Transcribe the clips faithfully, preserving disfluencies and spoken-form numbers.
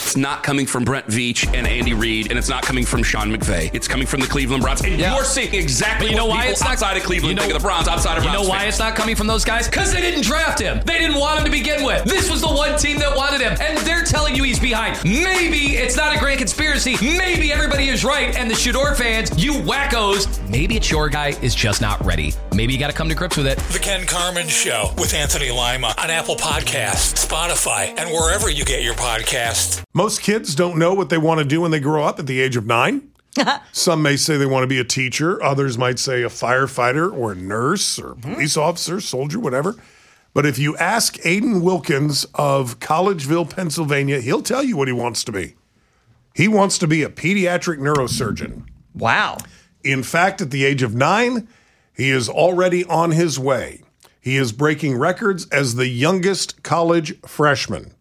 it's not coming from Brent Veach and Andy Reid, and it's not coming from Sean McVay. It's coming from the Cleveland Browns. And yeah. you're seeing exactly but you know what why people it's not, outside of Cleveland you know, think of the Browns, outside of Browns You know why fans. it's not coming from those guys? Because they didn't draft him. They didn't want him to begin with. This was the one team that wanted him, and they're telling you he's behind. Maybe it's not a grand conspiracy. Maybe everybody is right, and the Shador fans, you wackos, maybe it's your guy is just not ready. Maybe you got to come to grips with it. The Ken Carman Show with Anthony Lima on Apple Podcasts, Spotify, and wherever you get your podcasts. Most kids don't know what they want to do when they grow up at the age of nine. Some may say they want to be a teacher. Others might say a firefighter or a nurse or a police officer, soldier, whatever. But if you ask Aiden Wilkins of Collegeville, Pennsylvania, he'll tell you what he wants to be. He wants to be a pediatric neurosurgeon. Wow. In fact, at the age of nine, he is already on his way. He is breaking records as the youngest college freshman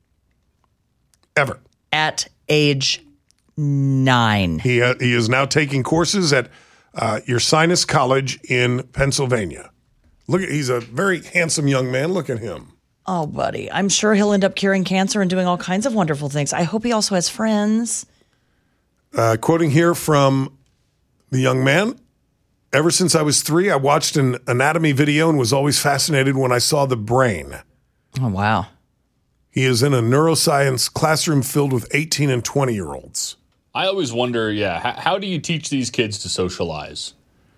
ever. At age nine. He, uh, he is now taking courses at uh, Ursinus College in Pennsylvania. Look, at, he's a very handsome young man. Look at him. Oh, buddy. I'm sure he'll end up curing cancer and doing all kinds of wonderful things. I hope he also has friends. Uh, quoting here from the young man, ever since I was three, I watched an anatomy video and was always fascinated when I saw the brain. Oh, wow. He is in a neuroscience classroom filled with eighteen and twenty-year-olds. I always wonder, yeah, how, how do you teach these kids to socialize?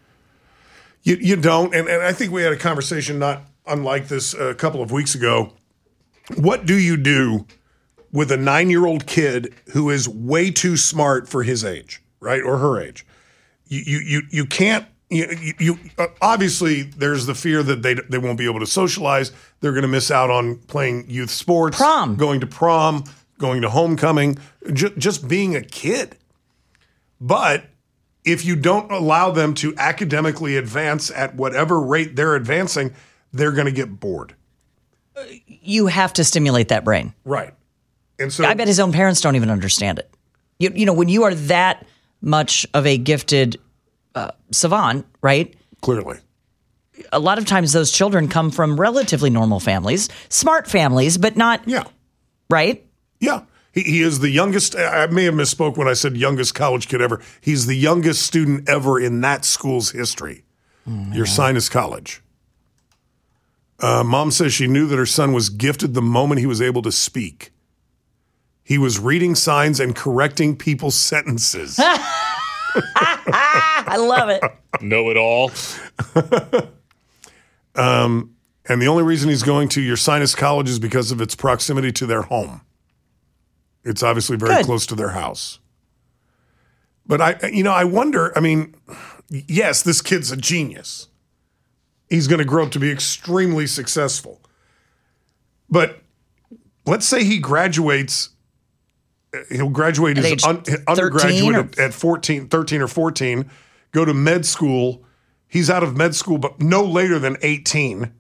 You you don't, and, and I think we had a conversation not unlike this a couple of weeks ago. What do you do with a nine-year-old kid who is way too smart for his age, right, or her age? You you you, you can't. You, you, you uh, obviously there's the fear that they they won't be able to socialize. They're going to miss out on playing youth sports, prom, going to prom, going to homecoming, ju- just being a kid. But if you don't allow them to academically advance at whatever rate they're advancing, they're going to get bored. You have to stimulate that brain. Right. And so I bet his own parents don't even understand it. You, you know, when you are that much of a gifted uh, savant, right? Clearly. A lot of times those children come from relatively normal families, smart families, but not, yeah, right? Yeah. He, he is the youngest. I may have misspoke when I said youngest college kid ever. He's the youngest student ever in that school's history. Mm. Ursinus College. Uh, Mom says she knew that her son was gifted the moment he was able to speak. He was reading signs and correcting people's sentences. I love it. Know it all. um, and the only reason he's going to Ursinus College is because of its proximity to their home. It's obviously very Good. close to their house. But I, you know, I wonder, I mean, yes, this kid's a genius. He's going to grow up to be extremely successful. But let's say he graduates, he'll graduate at his un, undergraduate or? at, at fourteen, thirteen or fourteen, go to med school. He's out of med school, but no later than eighteen.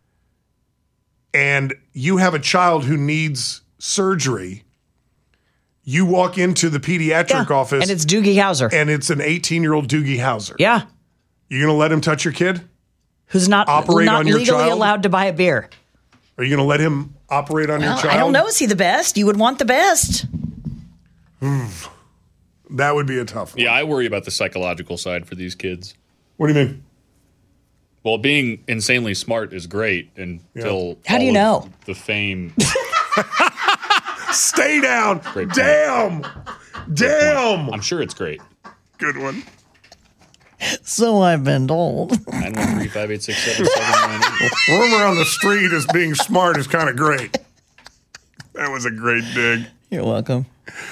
And you have a child who needs surgery. You walk into the pediatric yeah, office. And it's Doogie Howser. And it's an eighteen-year-old Doogie Howser. Yeah. You going to let him touch your kid? Who's not, operate not on your legally child? allowed to buy a beer. Are you going to let him operate on well, your child? I don't know. Is he the best? You would want the best. That would be a tough one. Yeah, I worry about the psychological side for these kids. What do you mean? Well, being insanely smart is great until yeah. How do you all know? of the fame. Stay down. Damn. Damn. I'm sure it's great. Good one. So I've been told. nine one three, five eight six, seven seven nine eight. Rumor on the street is being smart is kind of great. That was a great dig. You're welcome.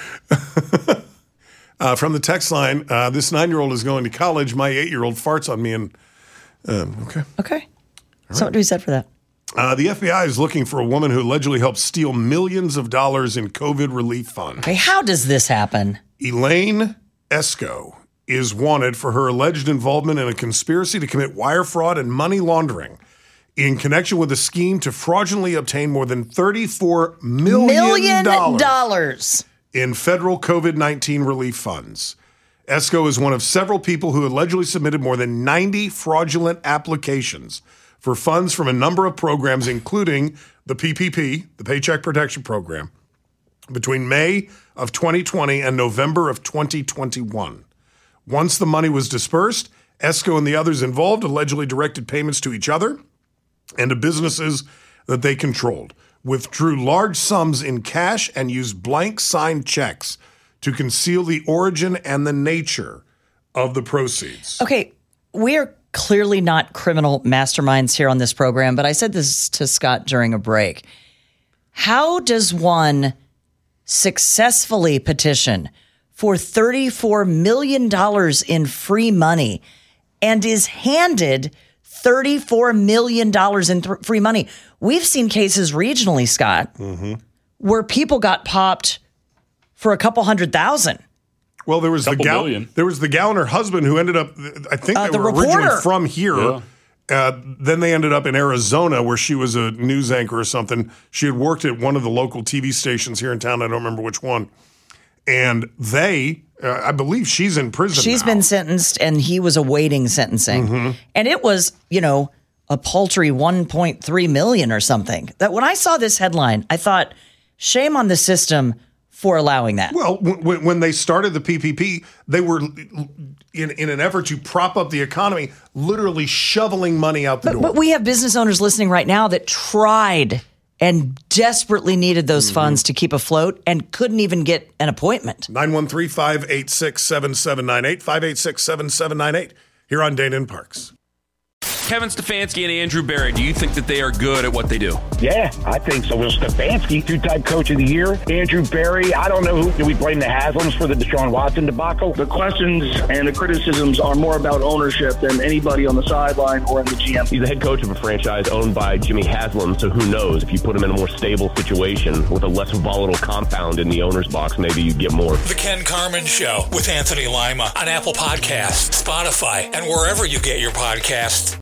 uh, from the text line, uh, this nine-year-old is going to college. My eight-year-old farts on me. And um, okay. Okay. All so right. what do we said for that? Uh, the F B I is looking for a woman who allegedly helped steal millions of dollars in COVID relief funds. Okay, how does this happen? Elaine Esco is wanted for her alleged involvement in a conspiracy to commit wire fraud and money laundering in connection with a scheme to fraudulently obtain more than thirty-four million dollars in federal COVID nineteen relief funds. Esco is one of several people who allegedly submitted more than ninety fraudulent applications for funds from a number of programs, including the P P P, the Paycheck Protection Program, between May of twenty twenty and November of twenty twenty-one. Once the money was dispersed, Esco and the others involved allegedly directed payments to each other and to businesses that they controlled, withdrew large sums in cash, and used blank signed checks to conceal the origin and the nature of the proceeds. Okay, we are clearly not criminal masterminds here on this program, but I said this to Scott during a break. How does one successfully petition for thirty-four million dollars in free money and is handed thirty-four million dollars in th- free money? We've seen cases regionally, Scott, mm-hmm. where people got popped for a couple hundred thousand. Well, there was the gal. Million. There was the gal and her husband who ended up. I think Uh, they the were reporter. originally from here. Yeah. Uh, then they ended up in Arizona, where she was a news anchor or something. She had worked at one of the local T V stations here in town. I don't remember which one. And they, uh, I believe, she's in prison. She's now. been sentenced, and he was awaiting sentencing, Mm-hmm. and it was, you know, a paltry one point three million or something. That when I saw this headline, I thought, shame on the system for allowing that. Well, w- when they started the P P P, they were, in, in an effort to prop up the economy, literally shoveling money out the But, door. but we have business owners listening right now that tried and desperately needed those Mm-hmm. funds to keep afloat and couldn't even get an appointment. nine one three, five eight six, seven seven nine eight, five eight six, seven seven nine eight, here on Dana and Parks. Kevin Stefanski and Andrew Barry, do you think that they are good at what they do? Yeah, I think so. Well, Stefanski, two-time coach of the year. Andrew Barry, I don't know who. Do we blame the Haslams for the Deshaun Watson debacle? The questions and the criticisms are more about ownership than anybody on the sideline or in the G M. He's the head coach of a franchise owned by Jimmy Haslam, so who knows? If you put him in a more stable situation with a less volatile compound in the owner's box, maybe you'd get more. The Ken Carman Show with Anthony Lima on Apple Podcasts, Spotify, and wherever you get your podcasts.